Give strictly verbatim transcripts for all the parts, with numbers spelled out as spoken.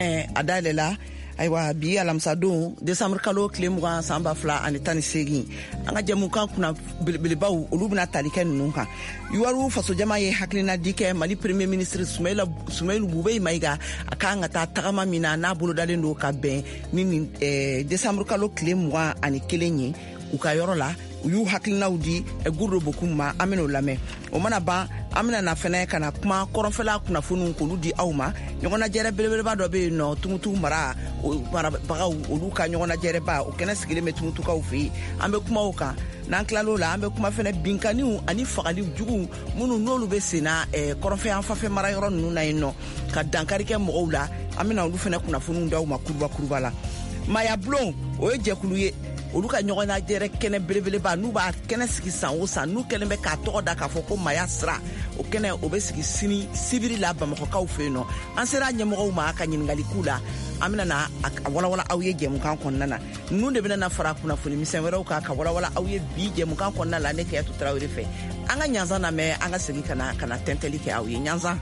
eh adalela aywa bi alamsa don décembre kalo kile mugan samba fla ani tani segi anga jamu kan kuna bilbaw olu bina talike nunu kan yuwaru faso jama ye haklina dike Mali premier ministre Soumaïla Soumaïla Boubeye Maïga akanga ta tagama mina na bolo dalen do ka ben ni eh décembre kalo kile mugan ani kelenye u ka yoro la u yu haklinaw di e gurdo bokuma ameno lame o mana ba amina na fene kana kuma koronfela kuna funu kolu di awma nyogona jere belebeleba do be no tumutu mara para baga olu ka nyogona jere ba o kena sigile me tumutu ka ufi ambe kuma oka nan klalo la ambe kuma fene binkaniu ani fagali jugu munu nolu be sena e koronfe anfa fe mara yoro nuna ino ka dankari ke mo ola amina olu fene kuna funu ndaw makurba kurbala maya blon o ejekulu ye olu ka nyogona jere kene belebele ba nu ba kene sigi san o san nu kene be ka to da ka foko maya sra o kene o be sigi sini sibiri la ba mako ka fe no ansera nyemo ma ka nyingali kula amina na wala wala awye jemu kan konnana nu de bena na fara kuna funi misenwero ka ka wala wala awye bi jemu kan konnala ne ke ya to trawere fe anga nyanza na me anga sigi kana kana tenteli ke awye nyanza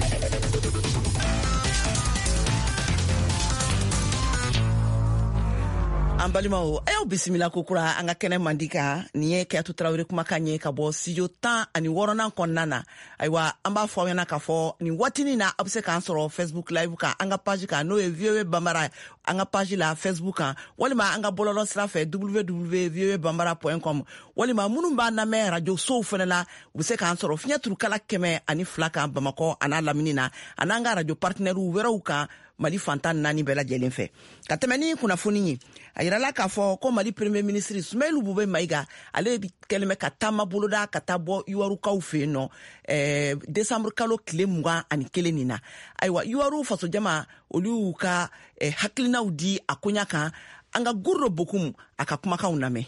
ambalimao ayo bisimila kokura anga kene mandika niye ke atu trawere kuma kanye ka bo studio tan ani worona konnana aywa amba fo yana ka fo ni watini na abse kan soro Facebook live ka anga page ka no e V O A Bambara anga page la Facebook ka wali ma anga bololo sra fe w w w point v o a bambara point com wali ma munumba na me radio so fenela ubse kan soro fnya turu kala keme ani flaka Bamako ana laminina ananga radio partner u wera uka Mali fantan nani bela jelen fe katemeni kuna funi ayirala ka fo ko Mali premier ministre Soumaïla Boubeye Maïga ale bi kelme katama boloda katabo yuwaru ka ufe no eh décembre kalo kile muga ani kelenina aywa yuwaru faso jama olu ka eh, haklina udi akunya kan anga gurro bokum akakuma ka uname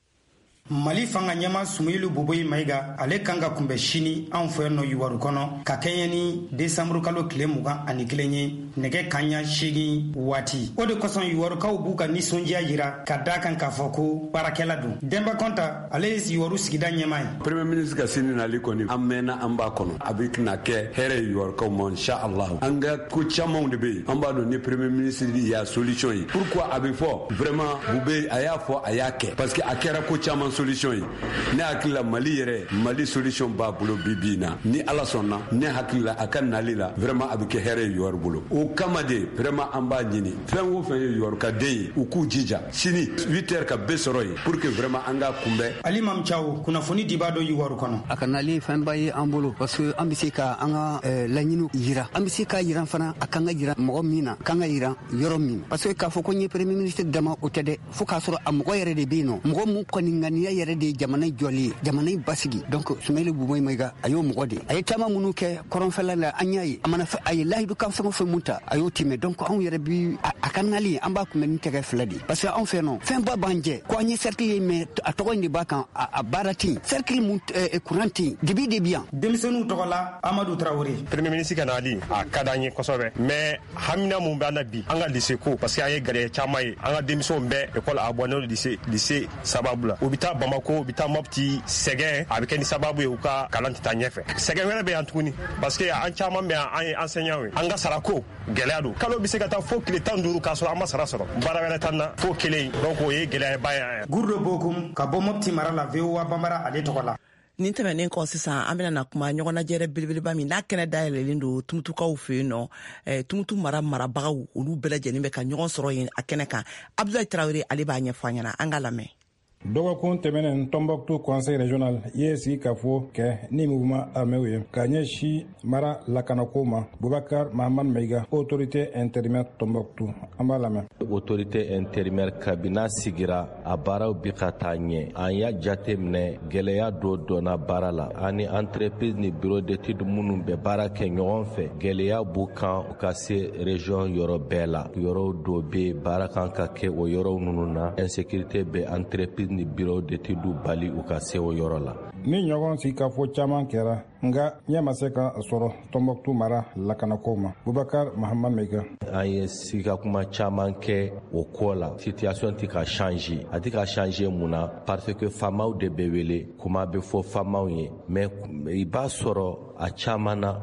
Mali fanga nyama Soumaïla Boubeye Maïga ale kanga kumbe shini an fo no yuwaru kono ka kenyani décembre kalo kile muga ani kelenye nege kanya shigi wati o de koson yuwaru ka ubuka ni sonjia yira ka dakan ka foko barakela du Demba Konta ale yuwaru sigida nyama premier ministre ka sini na likoni amena amba kono abik na ke here yuwaru ka mo insha Allah anga ko chamon de be amba do ni premier ministre ya solution yi pourquoi abi fo vraiment Boubeye aya fo aya ke parce que akera ko chamon solution yi ne akila Mali yere Mali solution ba bulo bibina ni ala sonna ne hakila akan nalila vraiment abike here yuwaru bulo o kamade vraiment amba nyini fen wo fen yuwaru ka dey u ku jija sini huit heures ka besoroy pour que vraiment anga kumbe Ali Mam Chao kuna foni dibado yuwaru kono akanali fen baye ambulo parce que ambisika anga lanyinu yira ambisika yira fana akanga yira mo mina kanga yira yoro min parce que ka foko ni premier ministre dama otede fuka soro amgo yere de bino mo mu koni ngani yere de jamana joli jamana basigi donc Soumaïla Boubeye Maïga ayo mo de ay tama munu ke koron fela la anyai amana fa ay lahi du kam fa munta ayo time donc on yere bi akanali amba ko men tege fladi parce que on fait non fin ba banje ko any cercle me atogo ndi bakan a barati cercle mut e couranti dibi de bien demisonu togola Amadou Traoré premier ministre kanali a kadanye kosobe mais hamina mu bana bi anga lycée ko parce que ay gare chamay anga démission be école abonné lycée lycée sababula obita Bamako obita mopti segen avec ni sababu yuka kalanti tanyefe segen wala be antuni parce que an chama be an enseignant we anga sarako gelado kalo biseka ta fo kile tanduru ka so ama sarasoro bara wala tanna fo kile donc o ye gelay baya gurdo bokum ka bomopti marala V O A Bambara ale tokola ni tɛmɛnen kɔ sisan an bɛna na kuma ɲɔgɔnna jɛrɛ belebeleba min n'a kɛnɛ dayɛlɛlen don tumutukaw fɛ yen nɔ eh, tumutu mara marabagaw olu bɛɛ lajɛlen bɛ ka ɲɔgɔn sɔrɔ yen a kɛnɛ kan Abdoulaye Traoré ale b'a ɲɛfɔ an ɲɛna an ka lamɛn dɔgɔkun tɛmɛnen Tombouctou conseil régional ye sigi ka fɔ kɛ ni mouvement armé ye ka ɲɛsi mara lakanako ma Boubacar Mahamad Maïga autorité intérimaire Tombouctou an b'a lamɛn autorité intérimaire kabina sigira a baaraw bi ka taa ɲɛ an y'a jate minɛ gɛlɛya dɔ donna baara la ani entreprise ni bureau d'étude minnu bɛ baara kɛ ɲɔgɔn fɛ gɛlɛya b'u kan u ka se région yɔrɔ bɛɛ la yɔrɔ dɔ bɛ baara kan ka kɛ o yɔrɔ ninnu na insécurité bɛ entreprise ni bureau d'étude bali u ka se o yɔrɔ la ni ɲɔgɔn sigi ka fɔ caman kɛra nga ɲɛ ma se ka sɔrɔ Tombouctou mara lakanako ma Boubacar Mahamad Maïga an ye sigi ka kuma caman kɛ o ko la situation tɛ ka changer a tɛ ka changer mun na parce que faamaw de bɛ wele kuma bɛ fɔ faamaw ye mais i b'a sɔrɔ a caman na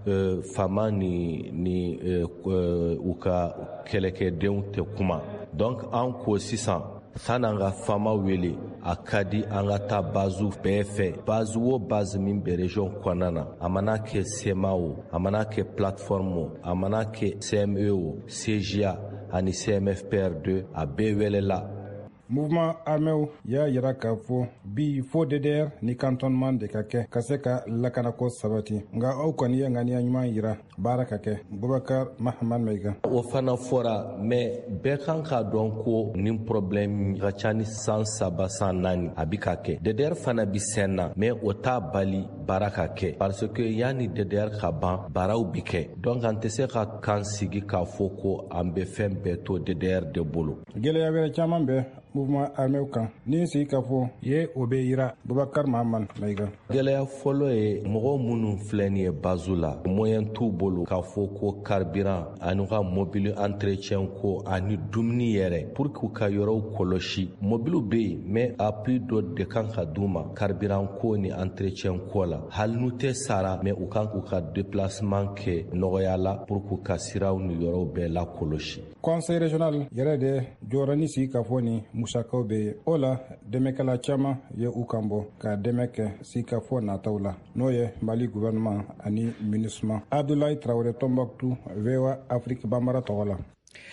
uh, fama ni ni uh, uh, u ka kɛlɛkɛdenw tɛ kuma donc an ko sisan san'an ka fama wele a ka di an ka taa bazu bɛɛ fɛ bazu o bazi min bɛ region kɔnɔna na a mana kɛ sema o a mana kɛ plateforme o a mana kɛ C M E o C G A ani C M F P R deux a bɛɛ wɛlɛla. Mouvement armé y'a yira k'a fɔ bi fo D D R ni cantonnement de ka kɛ ka se ka lakanako sabati nka aw kɔni ye ŋaniya ɲuman yira baara ka kɛ. Bubakar Mahamad Maïga. O fana fɔra mais bɛɛ kan k'a dɔn ko nin problème ka ca ni san saba san naani a bi ka kɛ. D D R fana bi sen na mais o t'a bali baara ka kɛ parce que yanni D D R ka ban baaraw bi kɛ donc an tɛ se ka kan sigi k'a fɔ ko an bɛ fɛn bɛɛ to D D R de bolo. Gɛlɛya wɛrɛ caman bɛ mouvement armé kan ni sigi ka fɔ ye o bɛ yira. Bubakar Mahamad Maïga. Gɛlɛya fɔlɔ ye mɔgɔ minnu filɛ nin ye bazu la moyen t'u bolo k'a fɔ ko carburant ani ka mobile entretien ko ani dumuni yɛrɛ pour que ka yɔrɔw kɔlɔsi mobile bɛ yen mais a prix dɔ de kan ka d'u ma carburant ko ni entretien ko la hali n'u tɛ sara mais u kan k'u ka déplacement kɛ nɔgɔya la pour que ka siraw ni yɔrɔw bɛɛ la kɔlɔsi. Conseil régional yɛrɛ de jɔyɔrɔ ni sigi ka fɔ ni musakaw bɛ o la dɛmɛkɛla caman ye u kan bɔ ka dɛmɛ kɛ sigi ka fɔ nataw la n'o ye Mali gouvernement ani MINUSMA. Abdoulaye Traoré Tombouctou, V O A Afrique Bambara tɔgɔ la.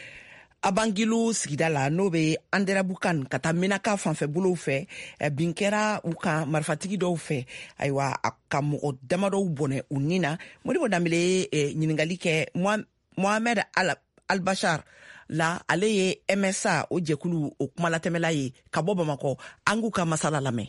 A Bangilu sigida la n'o bɛ Anderabukan ka taa Menaka fanfɛ bolow fɛ bin kɛra u kan marifatigi dɔw fɛ ayiwa a ka mɔgɔ damadɔw bɔnɛ u ni na Modibo Dambele ye ɲininkali kɛ Mohamed Albachar la ale ye M S A o jɛkulu o kumalatɛmɛla ye ka bɔ Bamakɔ an k'u ka masala lamɛn.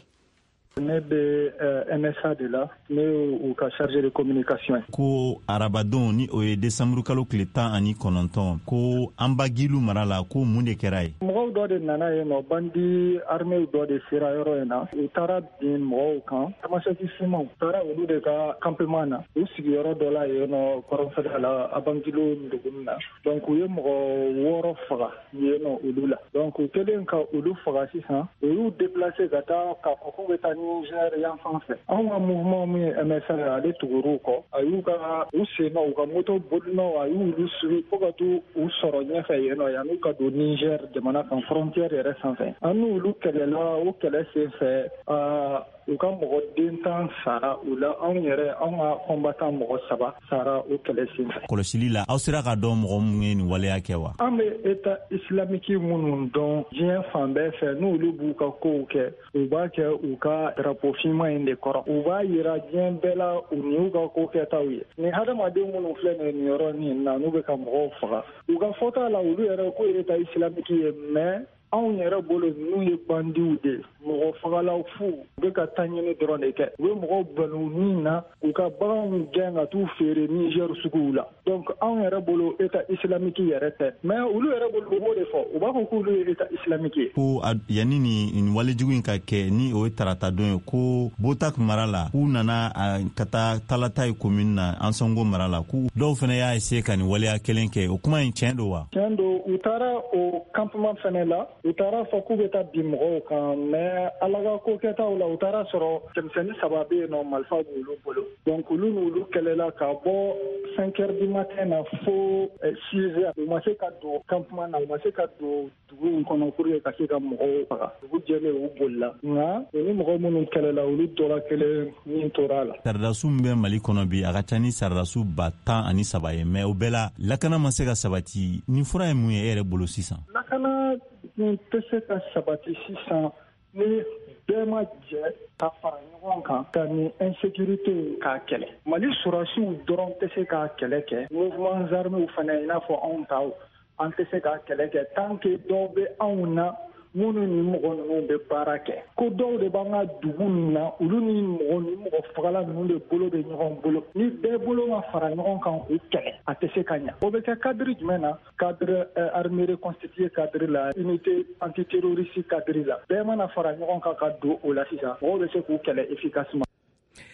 Ne bɛ M S A de la ne y'u ka chargé de communication. Ko arabadon ni o ye décembre kalo tile tan ani kɔnɔntɔn ko an Bagilu mara la ko mun de kɛra ye. Mɔgɔw dɔ de nana yen nɔ bandi armée dɔ de sera yɔrɔ in na u taara bin mɔgɔw kan tamasɛki simanw u taara olu de ka campement na u sigiyɔrɔ dɔ la yen nɔ kɔrɔnfɛla la a Bangilu duguni na donc u ye mɔgɔ wɔɔrɔ faga yen nɔ olu la donc u kɛlen ka olu faga sisan u y'u déplacer ka taa k'a fɔ k'u bɛ taa Niger yan fan fɛ anw ka mouvement min ye M S A ale tugur'u kɔ a y'u ka u sen na u ka moto bolinaw a y'olu subi fo ka t'u u sɔrɔ ɲɛfɛ yen nɔ yan'u ka don Niger jamana kan frontière yɛrɛ sanfɛ an n'olu kɛlɛla o kɛlɛ sen fɛ aa u ka mɔgɔ den tan sara u la anw yɛrɛ anw ka combattant mɔgɔ saba sara o kɛlɛ sen fɛ. Kɔlɔsili la aw sera ka dɔn mɔgɔ minnu ye nin waleya kɛ wa? An bɛ État islamique minnu dɔn diɲɛ fan bɛɛ fɛ n'olu b'u ka kow kɛ u b'a kɛ u ka drapeau finman in de kɔrɔ u b'a yira diɲɛ bɛɛ la u ni u ka ko kɛtaw ye ni hadamaden minnu filɛ nin nin yɔrɔ nin na n'u bɛ ka mɔgɔw faga u ka fɔta la olu yɛrɛ ko État islamique ye mais anw yɛrɛ bolo n'u ye bandiw de mɔgɔ fagalaw fu u bɛ ka taa ɲini dɔrɔn de kɛ u bɛ mɔgɔw bali u ni na u ka baganw gɛn ka t'u feere Niger suguw la donc anw yɛrɛ bolo État islamique yɛrɛ tɛ mais olu yɛrɛ bolo u b'o de fɔ u b'a fɔ k'olu ye État islamique ye. Ko yanni nin walejugu in ka kɛ ni o ye tarata don ye ko Botak mara la k'u nana ka taa Talata ye commune na Ansongo mara la k'u dɔw fana y'a essayer ka nin waleya kelen kɛ o kuma in tiɲɛ don wa? Tiɲɛ don u taara o campement fana la u taara fɔ k'u bɛ taa bin mɔgɔw kan mais ala ka ko kɛtaw la u taara sɔrɔ cɛmisɛnnin saba bɛ yen nɔ marifa b'olu bolo donc olu n'olu kɛlɛla ka bɔ cinq heures du matin na fo six heures u ma se ka don campement na u ma se ka don dugu in kɔnɔ pour que ka se ka mɔgɔw faga dugu jɛlen u bolila nka ni mɔgɔ minnu kɛlɛla olu dɔla kelen min tora a la. Saridasiw min bɛ Mali kɔnɔ bi a ka ca ni saridasiw ba tan ani saba ye mais o bɛɛ la lakana ma se ka sabati nin fura ye mun ye e yɛrɛ bolo sisan? Lakana tɛ se ka sabati sisan ni bɛɛ ma jɛ ka fara ɲɔgɔn kan ka nin insécurité k'a kɛlɛ Mali surasiw dɔrɔn tɛ se k'a kɛlɛ kɛ mouvement armés fana i n'a fɔ anw taw an tɛ se k'a kɛlɛ kɛ tant que dɔw bɛ anw na minnu ni mɔgɔ ninnu bɛ baara kɛ ko dɔw de b'an ka dugu ninnu na olu ni mɔgɔ ni mɔgɔ fagala ninnu de bolo bɛ ɲɔgɔn bolo ni bɛɛ bolo ma fara ɲɔgɔn kan u kɛlɛ a tɛ se ka ɲɛ o bɛ kɛ cadre jumɛn na cadre armée reconstituée cadre la unité antiterroriste cadre la bɛɛ mana fara ɲɔgɔn kan ka don o la sisan mɔgɔw bɛ se k'u kɛlɛ efficacement.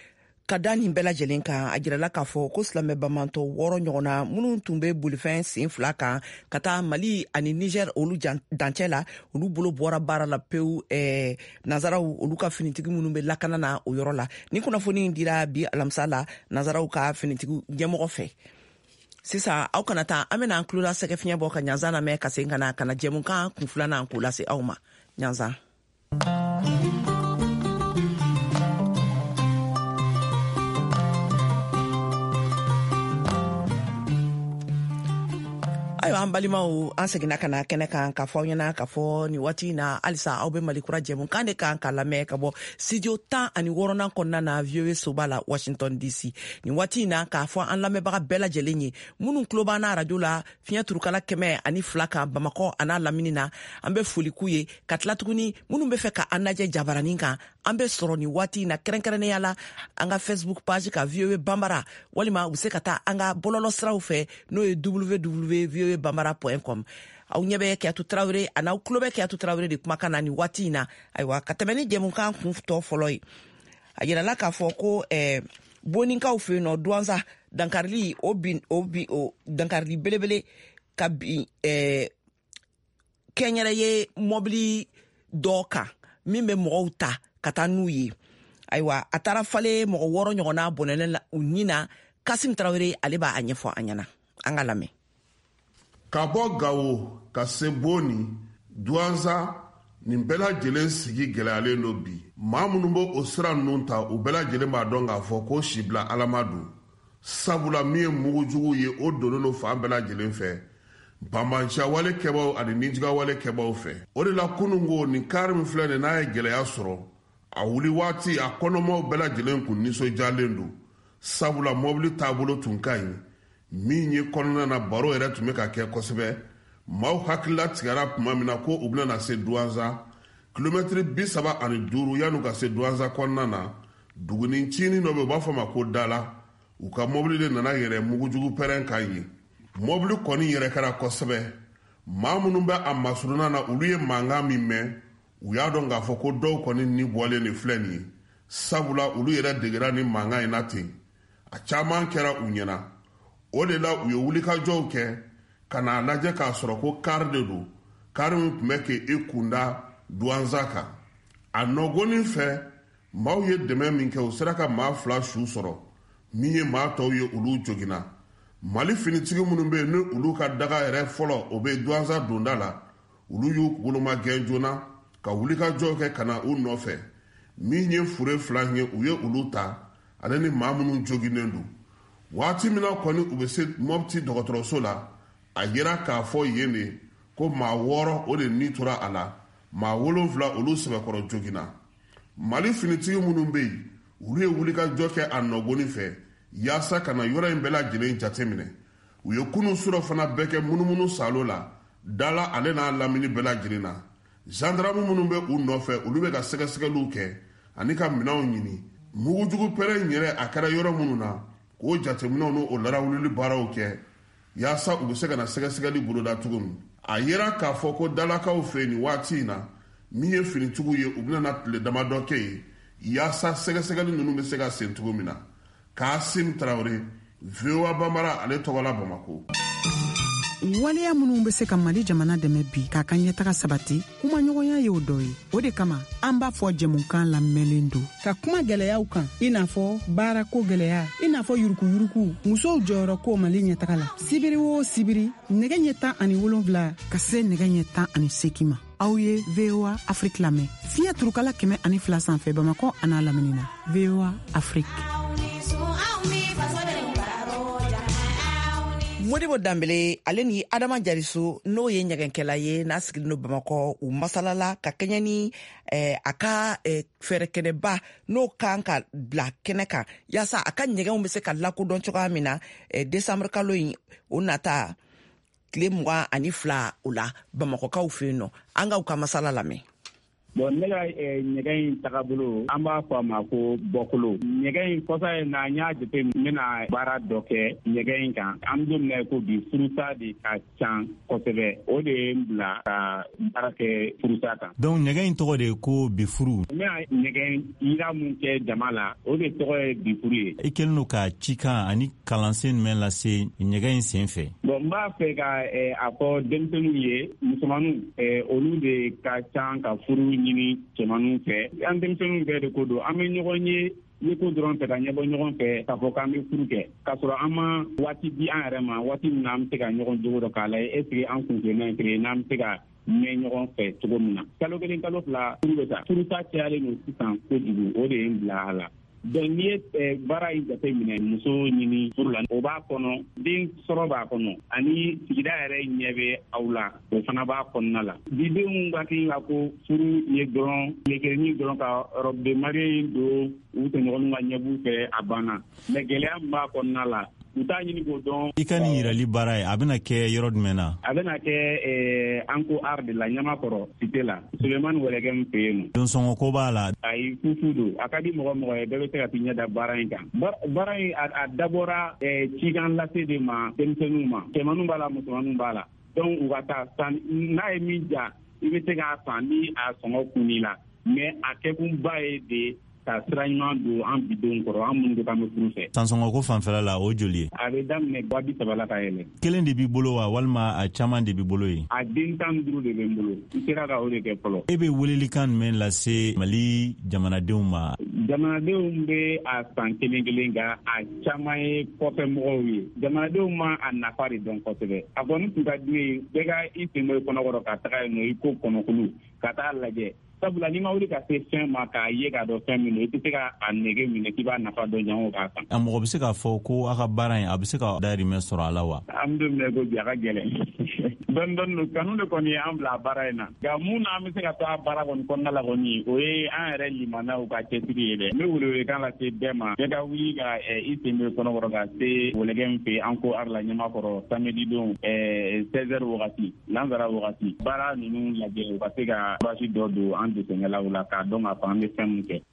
ka da nin bɛɛ lajɛlen kan a jirala k'a fɔ ko silamɛ bamantɔ wɔɔrɔ ɲɔgɔnna minnu tun bɛ bolifɛn sen fila kan ka taa mali ani niger olu dancɛ la olu bolo bɔra baara la pewu eh, nazaraw olu ka finitigi minnu bɛ lakana na o yɔrɔ la ni kunnafoni dira bi alamisa la nazaraw ka finitigi ɲɛmɔgɔ fɛ sisan aw kana taa an bɛna an tulola sɛgɛfiɲɛ bɔ ka ɲanzan lamɛn ka segin ka na ka na jɛmukan kun filanan k'o lase aw ma ɲanzan. ayiwa an balimaw an seginna ka na kɛnɛ kan ka fɔ aw ɲɛna ka fɔ nin waati na halisa aw bɛ malikura jɛmukan de kan ka lamɛn ka bɔ studio tan ani wɔɔrɔnan kɔnɔna na V O A soba la Washington D C nin waati na k'a fɔ an lamɛnbaga bɛɛ lajɛlen ye minnu tulo b'an na arajo la fiɲɛ turukala kɛmɛ ani fila kan Bamakɔ a n'a lamini na an bɛ foli k'u ye ka tila tuguni minnu bɛ fɛ ka an lajɛ jabaranin kan an bɛ sɔrɔ nin waati na kɛrɛnkɛrɛnnenya la an ka Facebook page ka V O A Banbara walima u bɛ se ka taa an ka bɔlɔlɔ siraw fɛ n'o ye w w w point v o a banbara point com aw ɲɛ bɛ Kiyatu Tarawele a n'aw tulo bɛ Kiyatu Tarawele de kumakan na nin waati in na ayiwa ka tɛmɛ ni jɛmukan kun tɔ fɔlɔ ye a yirala k'a fɔ ko eh, boninkaw fɛ yen nɔ duwanza dankarili o bin o bi o dankarili belebele ka bin eh, kɛnyɛrɛ ye mɔbili dɔ kan min bɛ mɔgɔw ta ka taa n'u ye ayiwa a taara fale mɔgɔ wɔɔrɔ ɲɔgɔnna bɔnɛlen la u ɲin na Kasim Tarawele ale b'a ɲɛfɔ an ɲɛna an ka lamɛn. Ka bɔ Gawo ka se Boni Duwanza nin bɛɛ lajɛlen sigi gɛlɛyalen do bi maa minnu bɛ o sira ninnu ta u bɛɛ lajɛlen b'a dɔn k'a fɔ ko sibila alama don sabula min ye mugujugu ye o donnen do fan bɛɛ lajɛlen fɛ banbanciya wale kɛbaw ani nijiga wale kɛbaw fɛ o de la kunun ko nin kari min filɛ nin n'a ye gɛlɛya sɔrɔ a wuli waati a kɔnɔmaw bɛɛ lajɛlen kun nisɔndiyalen do sabula mɔbili taabolo tun ka ɲi min ye kɔnɔna na baro yɛrɛ tun bɛ ka kɛ kosɛbɛ maaw hakilila tigɛra tuma min na ko u bɛna na se Duwanza kilomɛtiri bi saba ani duuru yan'u ka se Duwanza kɔnɔna na duguni ncinin dɔ bɛ u b'a fɔ ma ko Dala u ka mɔbili de nana yɛrɛ mugujugu pɛrɛn kan ye mɔbili kɔni yɛrɛ kɛra kosɛbɛ maa minnu bɛ a masurunan na olu ye mankan min mɛn u y'a dɔn k'a fɔ ko dɔw kɔni ni bɔlen de filɛ nin ye sabula olu yɛrɛ degera ni mankan in na ten a caman kɛra u ɲɛna o de la u ye wulikajɔw kɛ ka n'a lajɛ k'a sɔrɔ ko kari de don kari min tun bɛ k'e kunda Duwanza kan a nɔgɔnin fɛ maaw ye dɛmɛ min kɛ u sera ka maa fila su sɔrɔ min ye maa tɔw ye olu joginna Mali finitigi minnu bɛ yen ni olu ka daga yɛrɛ fɔlɔ o bɛ Duwanza donda la olu y'u boloma gɛn joona ka wulikajɔw kɛ ka na u nɔfɛ min ye fure fila ye u ye olu ta ale ni maa minnu joginnen don waati min na kɔni u bɛ se Mɔpti dɔgɔtɔrɔso la a yera k'a fɔ yen de ko maa wɔɔrɔ o de ni tora a la maa wolonfila olu sɛbɛkɔrɔ joginna Mali finitigi minnu bɛ yen olu ye wulikajɔ kɛ a nɔgɔni fɛ yaasa ka na yɔrɔ in bɛɛ lajɛlen jateminɛ u ye kunun surɔ fana bɛɛ kɛ munumunu salo la Dala ale n'a lamini bɛɛ lajɛlen na gendarme minnu bɛ u nɔfɛ olu bɛ ka sɛgɛsɛgɛliw kɛ ani ka minɛnw ɲini mugujugu pɛrɛn in yɛrɛ a kɛra yɔrɔ minnu na k'o jateminɛw n'o larawulili baaraw kɛ yaasa u bɛ se ka na sɛgɛsɛgɛli boloda cogo min a yera k'a fɔ ko dalakaw fɛ nin waati in na min ye finitigiw ye u bɛna na tile damadɔ kɛ ye yaasa sɛgɛsɛgɛli ninnu bɛ se ka sen cogo min na Kasim Tarawele V O A Banbara ale tɔgɔla Bamako. waleya minnu bɛ se ka Mali jamana dɛmɛ bi k'a ka ɲɛtaga sabati kuma ɲɔgɔnya ye o dɔ ye o de kama an b'a fɔ jɛmukan lamɛnlen don ka kuma gɛlɛyaw kan i n'a fɔ baarako gɛlɛya i n'a fɔ yurukuyuruku musow jɔyɔrɔ ko Mali ɲɛtaga la sibiri o sibiri nɛgɛ ɲɛ tan ani wolonwula ka se nɛgɛ ɲɛ tan ani seegin ma aw ye V O A Afrique lamɛn fiɲɛ turukala kɛmɛ ani fila sanfɛ Bamakɔ a n'a lamini na V O A Afrique. Modibo Dambele ale ni Adama Jariso n'o ye ɲɛgɛnkɛla ye n'a sigilen don Bamakɔ u masalala ka kɛɲɛ ni eh, a ka eh, fɛɛrɛkɛnɛba n'o kan ka bila kɛnɛ kan yaasa a ka ɲɛgɛnw bɛ se ka lakodɔn cogoya min na eh, décembre kalo in o nata tile mugan ani fila o la Bamakɔkaw fɛ yen nɔ an ka u ka masala lamɛn. bon ne ka ɲɛgɛn in tagabolo an b'a fɔ a ma ko bɔkolo. Ɲɛgɛn in kɔsa in na n y'a jate n bɛna baara dɔ kɛ ɲɛgɛn in kan. An bɛ don min na ko bi furusa de ka ca kosɛbɛ. O de ye n bila ka baara kɛ furusa kan. Donc ɲɛgɛn in tɔgɔ de ye ko bifuru. N bɛna ɲɛgɛn yira mun kɛ jama la o de tɔgɔ ye bifuru ye. I kɛlen don ka cikan ani kalansen jumɛn lase ɲɛgɛn in sen fɛ? Bon n b'a fɛ ka a fɔ denmisɛnninw ye musomanninw olu de ka ca ka furu ɲini cɛmanninw fɛ. An denmisɛnninw bɛɛ de ko don an bɛ ɲɔgɔn ye ni ko dɔrɔn fɛ ka ɲɛbɔ ɲɔgɔn fɛ k'a fɔ k'an bɛ furu kɛ k'a sɔrɔ an ma waati di an yɛrɛ ma waati min na an bɛ se ka ɲɔgɔn jogo dɔ k'a lajɛ est-ce que an kun filanan kelen n'an bɛ se ka mɛn ɲɔgɔn fɛ cogo min na. Kalo kelen kalo fila furu bɛ taa furusa cayalen don sisan kojugu o de ye n bila a la. Donc n'i ye baara in jate minɛ muso ɲini furu la o b'a kɔnɔ den sɔrɔ b'a kɔnɔ ani sigida yɛrɛ ɲɛ bɛ aw la o fana b'a kɔnɔna la. Didenw ka k'i ka ko furu ye dɔrɔn lekerenin dɔrɔn ka robe mariée don u tɔɲɔgɔnw ka ɲɛb'u fɛ a banna mais gɛlɛya min b'a kɔnɔna la u t'a ɲini k'o dɔn. I ka nin yirali baara ye a bɛna kɛ yɔrɔ jumɛn na? A bɛna kɛ an ko art de la Ɲamakɔrɔ cité la Sulemani Wɛlɛkɛ min fɛ yen nɔ. Don sɔngɔ ko b'a la. Ayi fufu don a ka di mɔgɔ mɔgɔ ye bɛɛ bɛ se ka t'i ɲɛ da baara in kan. Baara in a dabɔra cikan lase de ma denmisɛnninw ma cɛmanninw b'a la musomanninw b'a la donc u ka taa san n'a ye min ja i bɛ se k'a san ni a sɔngɔ kunni la mais a kɛkunba ye de ka sira ɲuman don an bidenw kɔrɔ an minnu bɛ k'an bɛ furu fɛ. Sansɔngɔ ko fanfɛla la o joli ye? A bɛ daminɛ wa bi saba la ka yɛlɛ. Kelen de b'i bolo wa walima a caman de b'i bolo ye? A den tan duuru de bɛ n bolo n sera ka o de kɛ fɔlɔ. E bɛ welelikan jumɛn lase Mali jamanadenw ma? Jamanadenw bɛ a san kelen kelen kan a caman ye kɔfɛ mɔgɔw ye jamanadenw ma a nafa de dɔn kosɛbɛ a kɔni tun ka di ye bɛɛ ka i sen bɔ i kɔnɔkɔrɔ ka taga yen nɔ i ko kɔnɔkulu ka taa lajɛ sabula n'i ma wuli ka se fɛn ma k'a ye k'a dɔn fɛn min don i tɛ se ka a nege minɛ k'i b'a nafa dɔn jango k'a san. A mɔgɔ bɛ se k'a fɔ ko a ka baara in a bɛ se ka dahirimɛ sɔrɔ a la wa? An bɛ minɛ ko bi a ka gɛlɛn dɔɔni dɔɔni don kanu de kɔni ye an bila baara in na nka mun na an bɛ se ka to a baara kɔni kɔnɔna la kɔni o ye an yɛrɛ limanaw ka cɛsiri ye dɛ n bɛ welewelekan lase bɛɛ ma bɛɛ ka wuli ka i sen bɔ kɔnɔkɔrɔ ka se Wɛlɛkɛ min fɛ an ko art la Ɲamakɔrɔ samedi don seize heures wagati lansara wagati baara ninnu lajɛ u ka se ka courage dɔ don an dɛsɛngɛlaw la k'a dɔn k'a fɔ an bɛ fɛn min kɛ.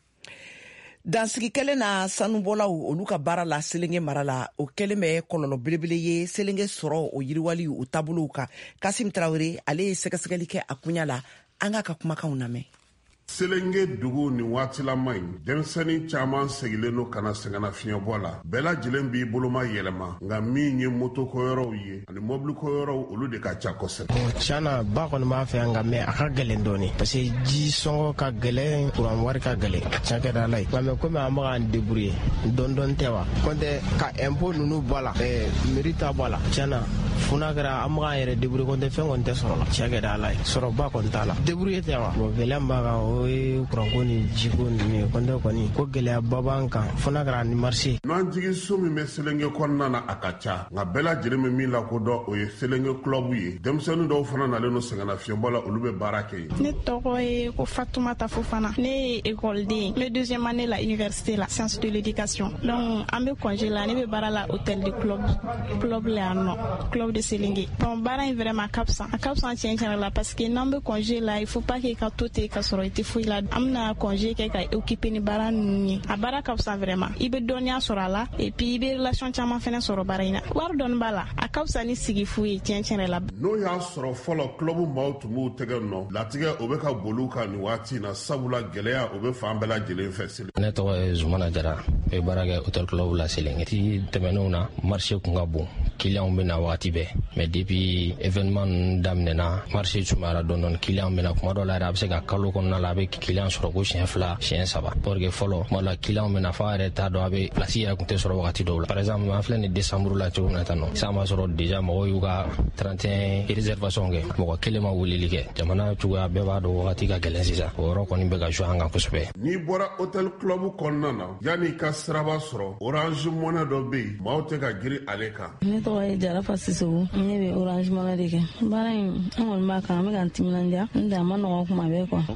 Dansigi kelen na sanubɔlaw olu ka baara la Selenge mara la o kelen bɛ kɔlɔlɔ belebele ye Selenge sɔrɔ o yiriwali o taabolow kan. Kasim Traoré ale ye sɛgɛsɛgɛli kɛ a kunya la an ka ka kumakanw lamɛn. Selenge dugu ni waatilama in denmisɛnnin caman segilen no kana sɛgɛnna fiɲɛbɔ la bɛɛ lajɛlen b'i boloma yɛlɛma nka min ye motokɔyɔrɔw ye ani mɔbilikɔyɔrɔw olu de ka ca kosɛbɛ. Tiɲɛna ba kɔni b'a fɛ yan nka mɛ a ka gɛlɛn dɔɔni parce que ji sɔngɔ ka gɛlɛn kuran wari ka gɛlɛn cakɛda la ye nka mɛ komi an bɛ k'an débrouiller dɔɔni dɔɔni tɛ wa kɔntɛ ka impôt ninnu bɔ a la mairie ta bɔ a la tiɲɛna fo n'a kɛra an bɛ k'an yɛrɛ débrouiller kɔntɛ fɛn kɔni tɛ sɔrɔ la cakɛda la ye sɔrɔba kɔni t'a la débrouiller tɛ wa bon gɛlɛya b'a kan o ye kuranko ni jiko ninnu ye kɔntɛ kɔni ko gɛlɛyaba b'an kan fo n'a kɛra ni marché. Nɔnjigi so min bɛ Selenge kɔnɔna na a ka ca nka bɛɛ lajɛlen bɛ min lakodɔn o ye Selenge club ye denmisɛnnin dɔw fana nalen no sɛgɛnnafiɲɛbɔ la olu bɛ baara kɛ yen. Ne tɔgɔ ye ko Fatumata Fofana ne ye écoleden le deuxième année la université la science de l'éducation donc an bɛ congé la ne bɛ baara la hôtel de club club la yan nɔ club de Selenge bon baara in vraiment a ka fisa a ka fisa tiɲɛ tiɲɛ la parce que n'an bɛ congé la il faut pas que ka to ten ka sɔrɔ i tɛ foyi la an bɛna congé kɛ ka occuper ni baara ninnu ye a baara ka fisa vraiment i bɛ dɔnniya sɔrɔ a la et puis i bɛ relation caman fana sɔrɔ baara in na wari dɔɔni b'a la a ka fisa ni sigi fu ye tiɲɛ tiɲɛ la. N'o y'a sɔrɔ fɔlɔ club maaw tun b'u tɛgɛ nɔ latigɛ o bɛ ka boli kan nin waati in na sabula gɛlɛya o bɛ fan bɛɛ lajɛlen fɛ Selenge. Ne tɔgɔ ye Zumana Jara n bɛ baara kɛ hôtel club la Selenge ti tɛmɛnenw na marché kun ka bon clients bɛ na waati bɛɛ mais depuis événement ninnu daminɛna marché sumayara dɔɔni dɔɔni clients bɛ na kuma dɔw la yɛrɛ a bɛ se ka kalo kɔnɔna la a bɛ clients sɔrɔ ko siɲɛ fila siɲɛ saba parce que fɔlɔ kuma la clients bɛ na fɔ a yɛrɛ t'a dɔn a bɛ place yɛrɛ kun tɛ sɔrɔ wagati dɔw la par exemple an filɛ ni décembre la cogo min na tan nɔ sisan b'a sɔrɔ déjà mɔgɔw y'u ka trente et un réservation kɛ mɔgɔ kelen ma weleli kɛ jamana cogoya bɛɛ b'a dɔn wagati ka gɛlɛn sisan o yɔrɔ kɔni bɛ ka jouer an kan kosɛbɛ. N'i bɔra hôtel club kɔnɔna na yanni ka siraba sɔrɔ orange money dɔ bɛ yen maaw tɛ ka girin ale kan. Ne tɔgɔ ye Jarafa Sisoko ne bɛ orange money de kɛ baara in an kɔni b'a kan an bɛ ka n timinandiya n tɛ a ma nɔgɔn kuma bɛɛ quoi orange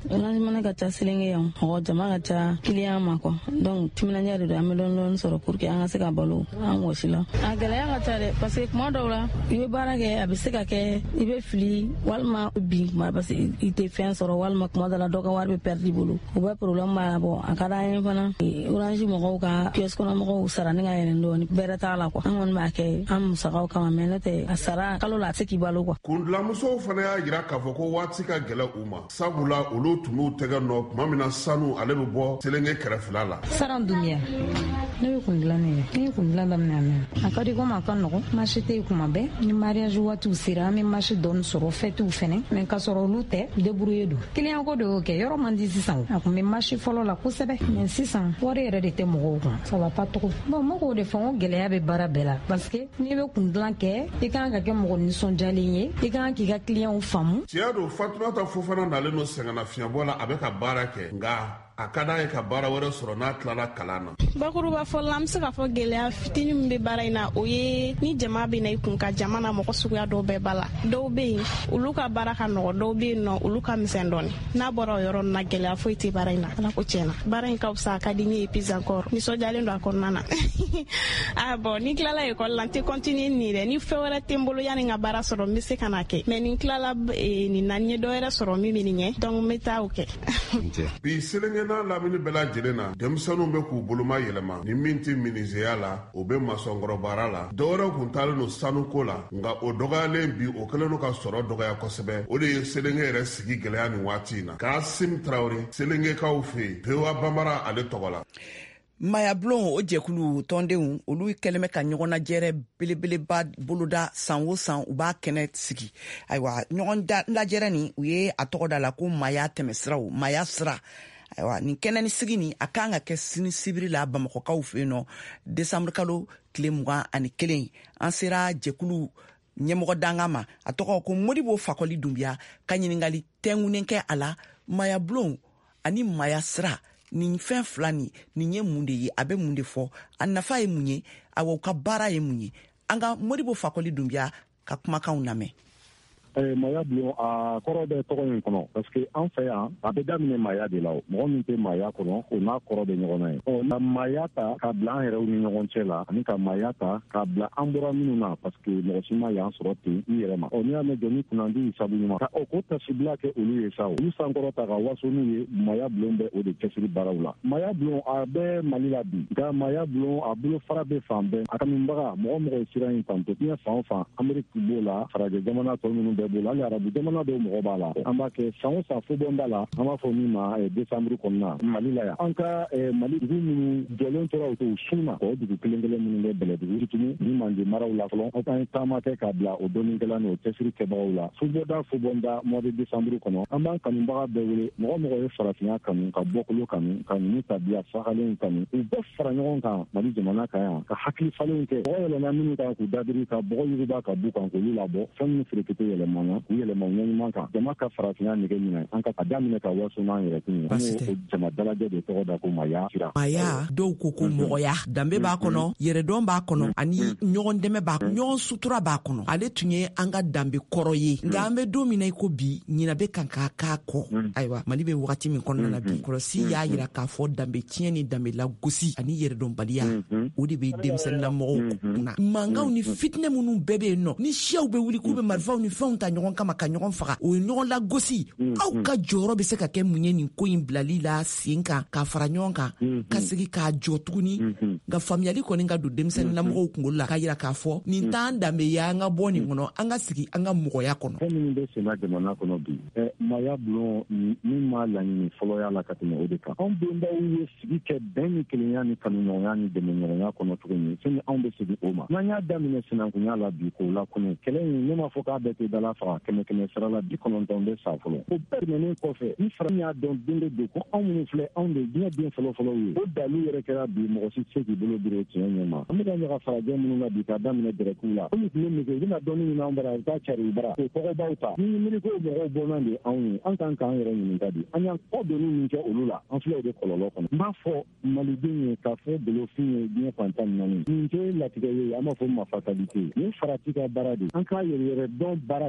timana ka ca selenge yan mɔgɔ jama ka ca kiliyan ma kɔ donc timinanja de don an bɛ dɔɔni dɔɔni sɔrɔ pour que an ka se ka balo an wɔsi la a gɛlɛya ka ca dɛ parce que kuma dɔw la i bɛ baara kɛ a bɛ se ka kɛ i bɛ fili walima bi parce que i tɛ fɛn sɔrɔ walima kuma dɔ la dɔ ka wari bɛ perdre i bolo o bɛ problème b'a la bɔ a ka d'an ye fana orange mɔgɔw ka kiosque kɔnɔ mɔgɔw sara ni ka yɛlɛn dɔɔni bɛrɛ t'a la quoi an kɔni b'a kɛ an musakaw kama mais n'o tɛ a sara kalo la a tɛ se k'i balo quoi. kundilamusow fana y'a jira k'a fɔ ko waati ka gɛlɛ u ma sabula olu tun b'u tɛgɛ nɔ tuma min na sanu ale bɛ bɔ selenge kɛrɛfɛla la. saran dumiya ne bɛ kundilan ne ye ne ye kundilan daminɛ a mɛn a ka di komi a ka nɔgɔn marché tɛ yen kuma bɛɛ ni mariage waatiw sera an bɛ marché dɔɔni sɔrɔ fêtew fɛnɛ mais ka sɔrɔ olu tɛ débrouiller don client ko de y'o kɛ yɔrɔ man di sisan a kun bɛ marché fɔlɔ la kosɛbɛ mais sisan wari yɛrɛ de tɛ mɔgɔw kun ça va pas trop bon mɔgɔw k'o de fɔ n ko gɛlɛya bɛ baara bɛɛ la parce que n'i bɛ kundilan kɛ i kan ka kɛ mɔgɔ nisɔndiyalen ye i kan k'i ka clientw faamu. tiɲɛ don Fatumata Fofana nalen don sɛgɛnnafiɲɛbɔ la a bɛ ka baara kɛ nka a ka d'a ye ka baara wɛrɛ sɔrɔ n'a tilala kalan na. bakuruba fɔlɔ la an bɛ se k'a fɔ gɛlɛya fitinin min bɛ baara in na o ye ni jama bɛ na i kun ka jama na mɔgɔ suguya dɔw bɛɛ b'a la dɔw bɛ yen olu ka baara ka nɔgɔ dɔw bɛ yen nɔ olu ka misɛn dɔɔni n'a bɔra o yɔrɔ na gɛlɛya foyi tɛ baara in na ala ko tiɲɛna baara in ka fisa a ka di ne ye plus encore nisɔndiyalen don a kɔnɔna na ah bon ni tilala ekɔli la n tɛ continuer nin dɛ ni fɛn wɛrɛ tɛ n bolo yanni n ka baara sɔrɔ n bɛ se ka na kɛ mais ni n tilala nin na n ye dɔ wɛrɛ sɔrɔ min bɛ nin ɲɛ donc n bɛ taa o kɛ. bi selenge n'a lamini bɛɛ lajɛlen na denmisɛnninw bɛ k'u boloma yɛlɛma ni min tɛ minizeya la o bɛ masɔnkɔrɔ baara la dɔwɛrɛ kun taalen don sanuko la nka o dɔgɔyalen bi o kɛlen don ka sɔrɔ dɔgɔya kosɛbɛ o de ye selenge yɛrɛ sigi gɛlɛya nin waati in na Kasim Traore selengekaw fɛ yen Bewa Bambara ale tɔgɔ la. mayabulon o jɛkulu tɔndenw olu kɛlen bɛ ka ɲɔgɔn lajɛrɛ belebeleba boloda san o san u b'a kɛnɛ sigi ayiwa ɲɔgɔn lajɛrɛ nin u ye a tɔgɔ da la ko maya tɛmɛsiraw maya sira ayiwa nin kɛnɛni sigi nin a kan ka kɛ sini sibiri la bamakɔkaw fɛ yen nɔ desanburu kalo tile mugan ani kelen an sera jɛkulu ɲɛmɔgɔ danga ma a tɔgɔ ko Modibo Fakoli Dunbiya ka ɲiningali tɛngunen kɛ a la mayabulon ani maya sira nin fɛn fila nin nin ye mun de ye a bɛ mun de fɔ a nafa ye mun ye awa u ka baara ye mun ye an ka Modibo Fakoli Dunbiya ka kumakanw lamɛn. maya bulon a kɔrɔ bɛ tɔgɔ in kɔnɔ parce que an fɛ yan a bɛ daminɛ maya de la mɔgɔ min tɛ maya kɔnɔ o n'a kɔrɔ bɛ ɲɔgɔn na ye ɔ ka maya ta ka bila an yɛrɛw ni ɲɔgɔn cɛ la ani ka maya ta ka bila an bɔra minnu na parce que mɔgɔ si ma y'an sɔrɔ ten i yɛrɛ ma ɔ n'i y'a mɛn jɔnni kunnandi sabu ɲuman ka ɔ ko tasibila kɛ olu ye sa olu sankɔrɔ ta ka waso n'u ye maya bulon bɛ o de cɛsiri baaraw la maya bulon a bɛ Mali la bi nka maya bulon a bolo fara bɛ fan bɛɛ a kanubaga mɔgɔ mɔgɔ ye sira in tanto diɲɛ fan o fan Ameriki b'o la farajɛ jamana tɔ minnu bɛɛ b'o la hali arabu jamana dɔw mɔgɔ b'a la an b'a kɛ san o san fobɔnda la an b'a fɔ min ma desanburu kɔnɔna Mali la yan an ka Mali dugu minnu jɔlen tora o to sun na o dugu kelen kelen minnu bɛ bɛlɛdugu situnu ni mande maraw la fɔlɔ an ye taama kɛ k'a bila o dɔnnikɛla n'o cɛsiri kɛbagaw la fobɔnda fobɔnda mois de desanburu kɔnɔ an b'an kanubaga bɛɛ wele mɔgɔ mɔgɔ ye farafinya kanu ka bɔkolo kanu ka ninnu tabiya fagalen kanu u bɛɛ fara ɲɔgɔn kan Mali jamana kan yan ka hakili falenw kɛ mɔgɔ yɛlɛna minnu kan k'u dadiri ka bɔgɔ yuguba ka bu kan k'olu labɔ fɛn minnu ferekete yɛlɛmana k'u yɛlɛma ɲɛɲuman kan jama ka farafinya nege minɛ an ka daminɛ ka waso n'an yɛrɛ kun ye an y'o jama dalajɛ de tɔgɔ da ko maya sira maya dɔw ko ko mɔgɔya danbe b'a kɔnɔ yɛrɛdɔn b'a kɔnɔ ani ɲɔgɔn dɛmɛ b'a kɔnɔ ɲɔgɔn sutura b'a kɔnɔ ale tun ye an ka danbe kɔrɔ ye nka an bɛ don min na i ko bi ɲina bɛ kan k'a k'a kɔ ayiwa Mali bɛ wagati min kɔnɔna na bi kɔlɔsi y'a jira k'a fɔ danbe tiɲɛ ni danbe lagosi ani yɛrɛdɔnbaliya o de bɛ denmisɛnninlamɔgɔw kunna mankanw ni fitinɛ minnu bɛɛ bɛ yen nɔ ni siyaw bɛ wuli k'u bɛ marifaw ni fɛnw ta ɲɔgɔn kama ka ɲɔgɔn faga o ye ɲɔgɔn lagosi aw ka jɔyɔrɔ bɛ se ka kɛ mun ye nin ko in bilali la sen kan k'a fara ɲɔgɔn kan ka segin k'a jɔ tuguni nka faamuyali kɔni ka don denmisɛnninlamɔgɔw kunkolo la k'a jira k'a fɔ nin t'an danbe ye an ka bɔ nin kɔnɔ an ka sigi an ka mɔgɔya kɔnɔ. fɛn minnu bɛ senna jamana kɔnɔ bi maya bulon min ma laɲini fɔlɔya la ka tɛmɛ o de kan anw benbaw ye sigi kɛ bɛn ni kelenya ni kanuɲɔgɔnya ni dɛmɛɲɔgɔnya kɔnɔ cogo min fɛn anw bɛ segin o ma n'an y'a daminɛ sinankunya la bi k'o la kɔnɔ kɛlɛ in ne m'a fɔ k'a bɛɛ tɛ dala faga kɛmɛ kɛmɛ sara la bi kɔnɔntɔn bɛ sa fɔlɔ o bɛɛ tɛmɛnen kɔfɛ ni fara y'a dɔn don de don ko anw minnu filɛ anw de diɲɛ den fɔlɔfɔlɔw ye o dalu yɛrɛ kɛra bi mɔgɔ si tɛ se k'i bolo biri o tiɲɛ ɲɛ ma an bɛ ka ɲaga farajɛ minnu la bi k'a daminɛ dɛrɛtiw la olu tun bɛ nege u bɛna dɔnni ɲini an bara u taa cari u bara k'o tɔgɔbaw ta ni miiri ko mɔgɔw bɔnna de anw ye an kan k'an yɛrɛ ɲininka di an y'an kɔ donni min kɛ olu la an filɛ o de kɔlɔlɔ kɔnɔ n b'a fɔ maliden ye k'a fɔ bolofin ye diɲɛ fantan naani nin tɛ latigɛ ye an b'a fɔ ma fatalite nin farati ka baara de an k'a yɛrɛ yɛrɛ dɔn baara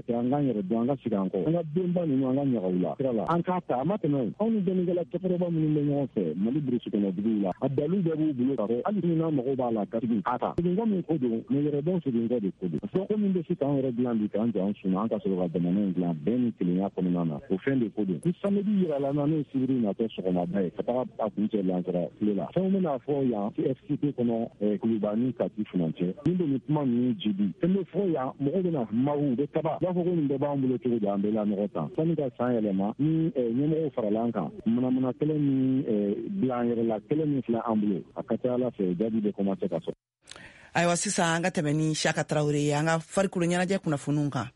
kɛ an k'an yɛrɛ dɔn an ka sigi an kɔ an ka denba ninnu an ka ɲaga u la sira la an k'a ta a ma tɛmɛ anw ni dɔnnikɛla cɛkɔrɔba minnu bɛ ɲɔgɔn fɛ Mali burusi kɔnɔ duguw la a dalu bɛɛ b'u bolo ka fɔ hali ni n'an mago b'a la ka sigi k'a ta siginkɔ min ko don mais yɛrɛdɔn siginkɔ de ko don fɛn ko min bɛ se k'an yɛrɛ dilan bi k'an jɔ an sunna an ka sɔrɔ ka jamana in dilan bɛɛ ni kelenya kɔnɔna na o fɛn de ko don ni samedi yirala na n'o sibiri natɔ sɔgɔmada ye ka taga a kun cɛ lansara tile la fɛnw bɛna fɔ yan C F C T kɔnɔ Kuluba ni Kati furancɛ min bɛ nin kuma ninnu jiidi fɛn bɛ fɔ yan mɔgɔw bɛna maw u bɛ kaba b'a fɔ ko nin bɛɛ b'an bolo cogo di an bɛɛ la ɲɔgɔn tan sani ka san yɛlɛma ni ɲɛmɔgɔw farala an kan manamana kelen ni bila an yɛrɛ la kelen min filɛ an bolo a ka ca Ala fɛ jaabi bɛ commencer ka sɔrɔ. Ayiwa sisan an ka tɛmɛ ni Saka Tarawele ye an ka farikolo ɲɛnajɛ kunnafoniw kan.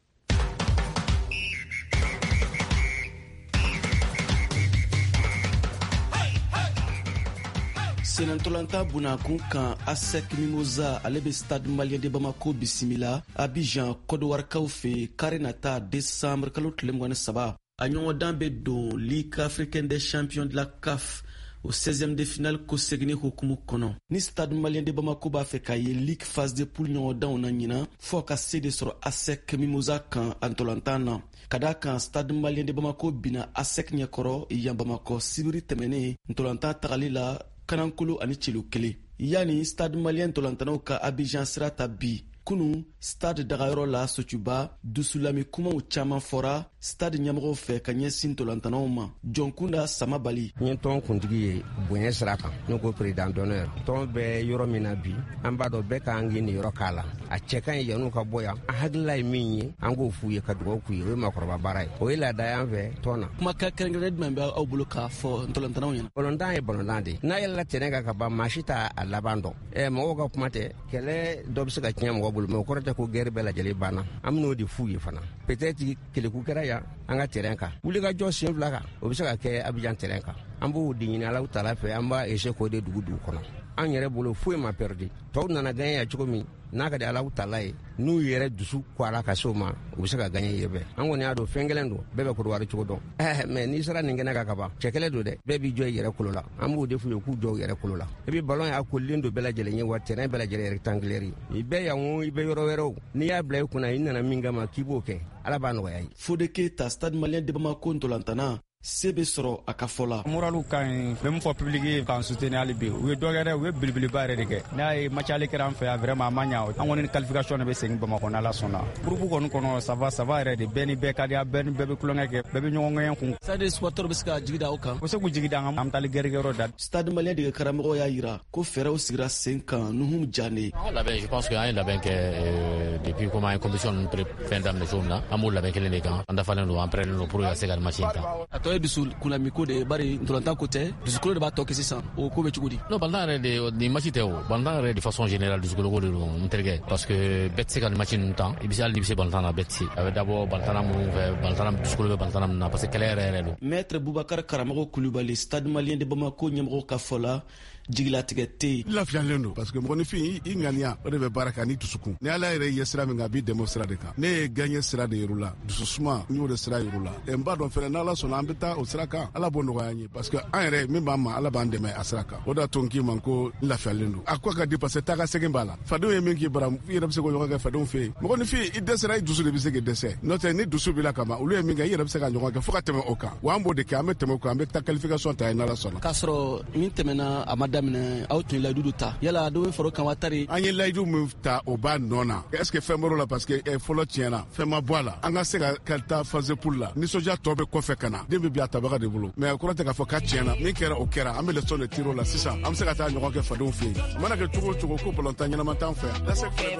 Senantolanta bunakun kan Asec Mimosa ale be stade malien de Bamako bisimila Abidjan Kodowar fe kare nata décembre kalo tile mugan ni saba a ɲɔgɔndan be don Ligue africaine des champions de la C A F au seizième de finale ko segini hukumu kɔnɔ ni stade malien de Bamako b'a fɛ ka ye Ligue phase de poule ɲɔgɔndanw na ɲina fɔ ka se de sɔrɔ Asec Mimosa kan a ntolantan na ka da kan stade malien de Bamako bina Asec ɲɛkɔrɔ yan Bamako sibiri tɛmɛnen ntolantan tagali la Kanankolo ani Celu kelen yani stade malien ntolantanaw ka Abidjan sira ta bi kunu stade dagayɔrɔ la Sotuba dusulami kumaw caman fɔra stade ɲɛmɔgɔw fɛ ka ɲɛsin ntolantanaw ma jɔnkunda sama bali n ye tɔn kuntigi ye bonya sira kan n'o ko président d'honneur tɔn bɛ yɔrɔ min na bi an b'a dɔn bɛɛ k'an ye nin yɔrɔ k'a la a cɛ ka ɲi yan'u ka bɔ yan a hakilila ye min ye an k'o f'u ye ka dugawu k'u ye o ye makɔrɔba baara ye o ye laada y'an fɛ tɔn na kuma kɛrɛnkɛrɛnnen jumɛn bɛ aw bolo k'a fɔ ntolantanaw ɲɛna bɔlɔntan ye bɔlɔntan de n'a yɛlɛla tɛnɛ kan ka ban maa si t'a a laban dɔn ɛ mɔgɔw ka kuma tɛ kɛlɛ dɔ bɛ se ka tiɲɛ mɔgɔ bolo mɛ o kɔrɔ tɛ ko guerre bɛɛ lajɛlen banna an bɛn'o de f'u ye fana peut-être keleku kɛra yan an ka terrain kan wulikajɔ sen fila kan o bɛ se ka kɛ Abidjan terrain kan an b'o de ɲini Alahu Taala fɛ an b'a essayer k'o de dugu dugu kɔnɔ an yɛrɛ bolo foyi ma perdu tɔw nana gagner yan cogo min n'a ka di Alahu Taala ye n'u yɛrɛ dusu kɔra ka se o ma u bɛ se ka gagner yen bɛɛ an kɔni y'a dɔn fɛn kelen don bɛɛ bɛ Kodowari cogo dɔn ɛɛ mais n'i sera nin kɛnɛ kan ka ban cɛ kelen don dɛ bɛɛ b'i jɔ i yɛrɛ kolo la an b'o de f'u ye k'u jɔ u yɛrɛ kolo la et puis ballon y'a kolilen don bɛɛ lajɛlen ye wa terrain bɛɛ lajɛlen rectangulaire i bɛɛ yan o i bɛ yɔrɔ wɛrɛw n'i y'a bila i kunna i nana min kama k'i b'o kɛ Ala b'a nɔgɔya ye. Fode Keita stade malien de Bamako ntolantana se be sɔrɔ a ka fɔ la moralu ka ɲi bɛ min fɔ public ye k'an soutenir hali bi u ye dɔ kɛ dɛ u ye belebeleba yɛrɛ de kɛ n'a ye match ale kɛra an fɛ yan vraiment a ma ɲa an kɔni ni qualification de bɛ segin Bamakɔ n'Ala sɔnna groupe kɔni kɔnɔ ça va ça va yɛrɛ de bɛɛ ni bɛɛ ka di bɛɛ ni bɛɛ bɛ kulonkɛ kɛ bɛɛ bɛ ɲɔgɔn ŋɛɲɛ kun stade supporter bɛ se ka jigi da aw kan u bɛ se k'u jigi da an ka an bɛ taali gɛrɛgɛrɛ da stade malien de karamɔgɔ y'a yira ko fɛɛrɛw sigira sen kan Nuhum Jane labɛn je pense que an ye labɛn kɛ depuis comme an ye compétition ninnu fɛn daminɛ cogo min na an b'o labɛn kelen de kan an dafalen don an pɛrɛnnen don pour ka se ka match in ta a tɔ ye dusu kulami ko de bari ntolantan ko tɛ dusukolo de b'a tɔ kɛ sisan o ko bɛ cogo di non balontan yɛrɛ de nin match tɛ o balontan yɛrɛ de façon générale dusukolo ko de don n terikɛ parce que bɛɛ tɛ se ka nin match ninnu tan i bɛ se hali n'i bɛ se balontan na bɛɛ tɛ se a bɛ dabɔ balontanna minnu fɛ balontanna dusukolo bɛ balontanna minnu na parce que kɛlɛ yɛrɛ yɛrɛ don maître Boubacar Karamɔgɔ Kulibali stade malien de Bamako ɲɛmɔgɔ ka fɔ la jigilatigɛ tɛ yen lafiyalen don parce que mɔgɔninfin i ŋaniya o de bɛ baara kɛ ani dusukun ni Ala yɛrɛ ye sira min kan a b'i dɛmɛ o sira de kan ne ye gagné sira de yir'u la dususuma n y'o de sira yir'u la n b'a dɔn fɛnɛ n'Ala sɔnna an bɛ taa o sira kan Ala b'o nɔgɔya an ye parce que an yɛrɛ min b'an ma Ala b'an dɛmɛ a sira kan o de y'a to n k'i ma ko n lafiyalen don a ko ka di parce que taga segin b'a la fadenw ye min k'i bara i yɛrɛ bɛ se k'o ɲɔgɔn kɛ fadenw fɛ yen mɔgɔninfin i dɛsɛra i dusu de bɛ se k'i dɛsɛ n'o tɛ ni dusu b'i la kama olu ye min kɛ i yɛrɛ bɛ se ka ɲɔgɔn kɛ fo ka tɛmɛ o kan wa an b'o de kɛ an bɛ tɛmɛ o kan an bɛ taa qualification ta ye n'Ala sɔnna k'a sɔrɔ min tɛmɛna a ma daminɛ aw tun ye layidu ta yala dɔ bɛ fara kan wa tari an ye layidu min ta o b'a nɔ na est ce que fɛn bɔr'o la parce que fɔlɔ tiɲɛna fɛn ma bɔ a la an ka se ka ka taa phase poule la nisɔndiya tɔ bɛ kɔfɛ ka na den bɛ bi a tabaga de bolo mais kɔrɔ tɛ k'a fɔ k'a tiɲɛna min kɛra o kɛra an bɛ leçon de tirer o la sisan an bɛ se ka taa ɲɔgɔn kɛ fadenw fɛ yen a mana kɛ cogo o cogo ko balontan ɲɛnama t'an fɛ yan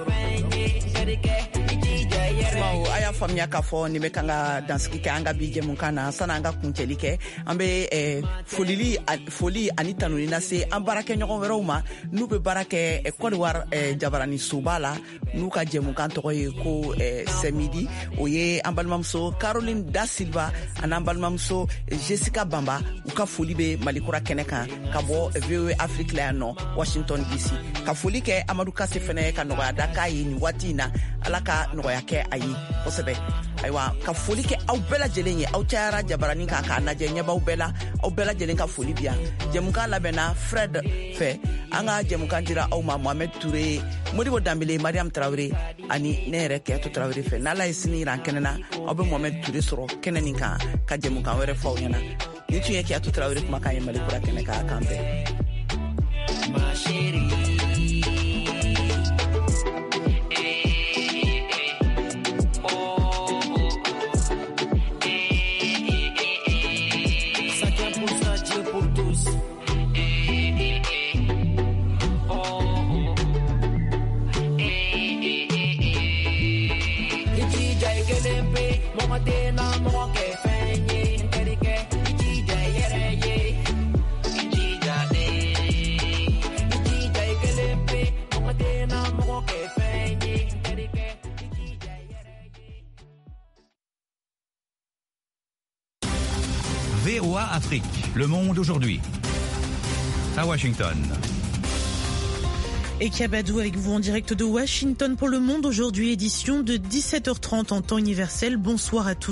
a y'a faamuya k'a fɔ nin bɛ kan ka dansigi kɛ an ka bi jɛmukan na sanni an ka kuncɛli kɛ an bɛ folili foli ani tanuni lase an baarakɛɲɔgɔn wɛrɛw ma n'u bɛ baara kɛ Côte d'Ivoire jabarani soba la n'u ka jɛmukan tɔgɔ ye ko Sɛmidi o ye an balimamuso Caroline Da Silva ani an balimamuso Jessica Bamba u ka foli bɛ Malikura kɛnɛ kan ka bɔ V O A Afrique la yan nɔ Washington D C ka foli kɛ Amadu Kase fɛnɛ ka nɔgɔya da k'a ye nin waati in na Ala ka nɔgɔya kɛ a ye kosɛbɛ aiwa ka foli kɛ aw bɛɛ lajɛlen ye aw cayara jabarani kan k'a lajɛ ɲɛbaw bɛɛ la aw bɛɛ lajɛlen ka foli bi yan jɛmukan labɛnna Fred fɛ an ka jɛmukan dira aw ma Mohamed Touré Modibo Dambele Mariam Traoré ani ne yɛrɛ Kɛto Traoré fɛ n'Ala ye sini yiran kɛnɛ na aw bɛ Mohamed Touré sɔrɔ kɛnɛ nin kan ka jɛmukan wɛrɛ fɔ aw ɲɛna ni tun ye Kɛto Traoré kumakan ye Malikura kɛnɛ kan kan bɛɛ ma chérie V O A Afrique, Le Monde aujourd'hui. À Washington. Et Kiabadou avec vous en direct de Washington pour Le Monde aujourd'hui, édition de dix-sept heures trente en temps universel. Bonsoir à tous.